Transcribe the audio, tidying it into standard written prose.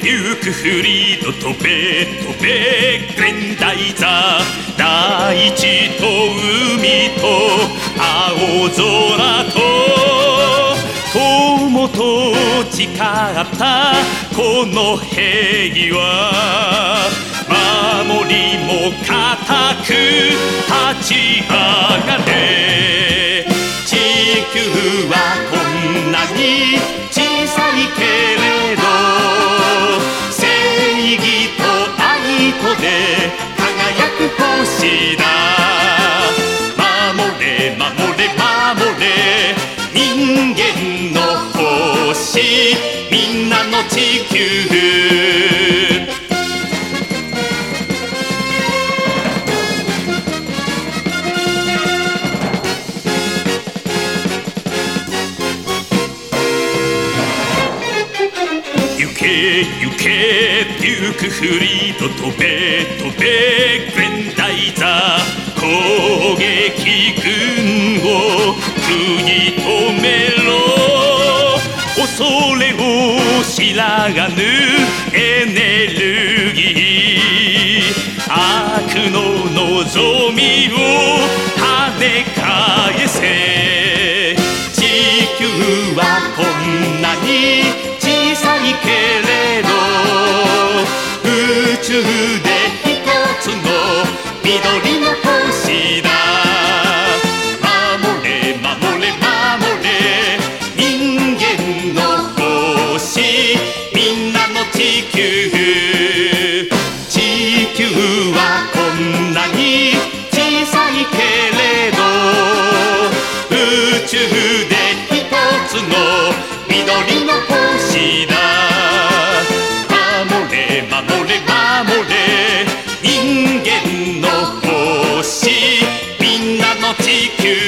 ビュークフリード飛べ飛べグレンダイザー大地と海と青空と友と誓ったこの平和守りも固く立ち上がれ地球はこんなに小さいけれど正義と愛とで輝く星だ守れ守れ守れ人間の星みんなの地球行けビュークフリード飛べ飛べグレンダイザー攻撃軍を食い止めろ恐れを知らぬエネルギー悪の望みを跳ね返せ地球はこんなに小さいけれど宇宙で一つの緑の星だ守れ守れ守れ人間の星みんなの地球地球はこんなに小さいけれど宇宙で一つの緑の星だ守れ守れ守れ人間の星みんなの地球